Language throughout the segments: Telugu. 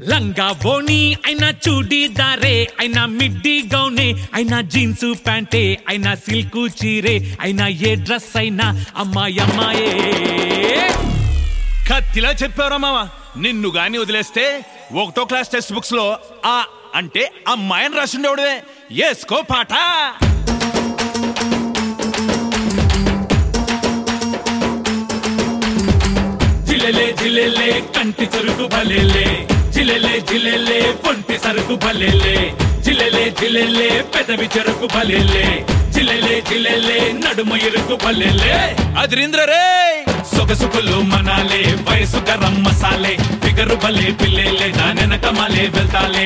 లంగా బోని అయినా చూడీదారే అయినా మిడ్డీ గౌనే అయినా జీన్స్ ప్యాంటే అయినా సిల్క్ చీరే అయినా ఏ డ్రెస్ అయినా అమ్మాయే. కత్తిలా చెప్పారా మామ. నిన్ను గాని వదిలేస్తే 1వ క్లాస్ టెక్స్ట్ బుక్స్ లో ఆ అంటే అమ్మాయిని రాసిండేవాడువే. ఏసుకో పాట. జిల్లెలే జిల్లెలే కంటి చెరుకు భలేలే, జిల్లెలే జిల్లెలే పొంటి సరుకు భలేలే, జిల్లెలే జిల్లెలే పెదవి చెరుకు భలేలే, జిల్లెలే జిల్లెలే నడుమ ఇరుకు భలేలే. అదిరింద్ర రే సొగసుకులు మనాలే వయసు గరం మసాలే, ఫిగరు భలే పిల్లేలే దానెనక మలే వెళ్తాలే.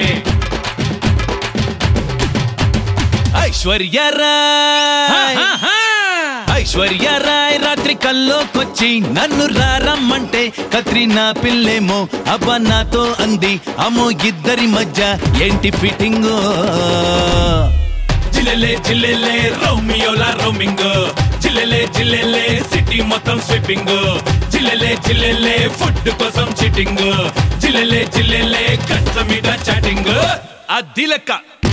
ఐశ్వర్యరాయ్ రాత్రి కల్లోకొచ్చి నన్ను రారమ్మంటే కత్రినా పిల్లేమో అబ్బా నాతో అంది. అమ్మో ఇద్దరి మధ్య ఏంటి ఫిట్టింగ్. జిల్లెలే జిల్లెలే రోమియోలా రోమింగ్, జిల్లెలే జిల్లెలే సిటీ మొత్తం స్విప్పింగ్, జిల్లెలే జిల్లెలే ఫుడ్ కోసం చిట్టింగ్, జిల్లెలే జిల్లెలే కట్ల మీద చాటింగ్. అది లెక్క.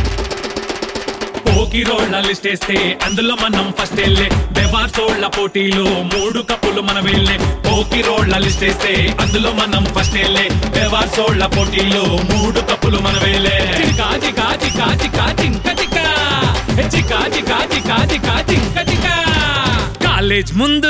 పోకి రోళ్ల లిస్టేస్తే అందులో మనం ఫస్ట్ వెళ్ళే, బెవార్సోళ్ల పోటీలో 3 కప్పులు మనం వెళ్ళే. పోకి రోళ్ల లిస్టేస్తే అందులో మనం ఫస్ట్ వెళ్ళే, బెవార్సోళ్ల పోటీలో 3 కప్పులు మనం వెళ్ళే. కాజి కాజి కాజి కాజింకజికా, కాజి కాజి కాజి కాజింకజికా. కాలేజ్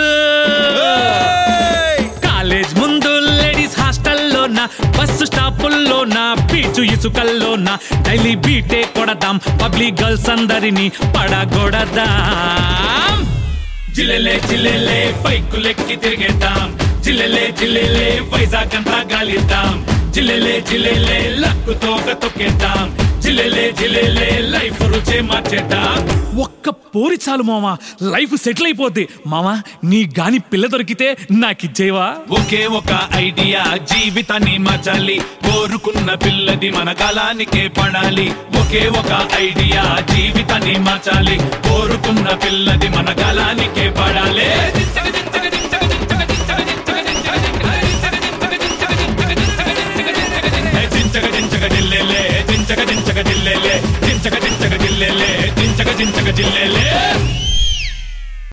ముందు లేడీస్ హాస్టల్లోన, బస్సు స్టాపుల్లోన, బీచు ఇసుకల్లోన డైలీ బీటే కొడదాం, పబ్లిక్ గర్ల్స్ అందరినీ పడగొడదాం. జిల్లెలే జిల్లెలే బైకులెక్కి తిరిగేద్దాం, జిల్లెలే జిల్లెలే వైజాగ్ అంతా గాలిద్దాం, జిల్లెలే జిల్లెలే లక్కుతో తొక్కేద్దాం, జిల్లెలే జిల్లెలే లైఫ్ రుచే మార్చేద్దాం. ఒక్క పోరి చాలు మామ, లైఫ్ సెటిల్ అయిపోద్ది. మామ నీ గాని పిల్ల దొరికితే నాకిచ్చేవా? ఒకే ఒక ఐడియా జీవితాన్ని మార్చాలి, కోరుకున్న పిల్లది మన కాలానికే పడాలి. ఒకే ఒక ఐడియా జీవితాన్ని మార్చాలి, కోరుకున్న పిల్లది మన కాలానికే పడాలి. జిల్లెలే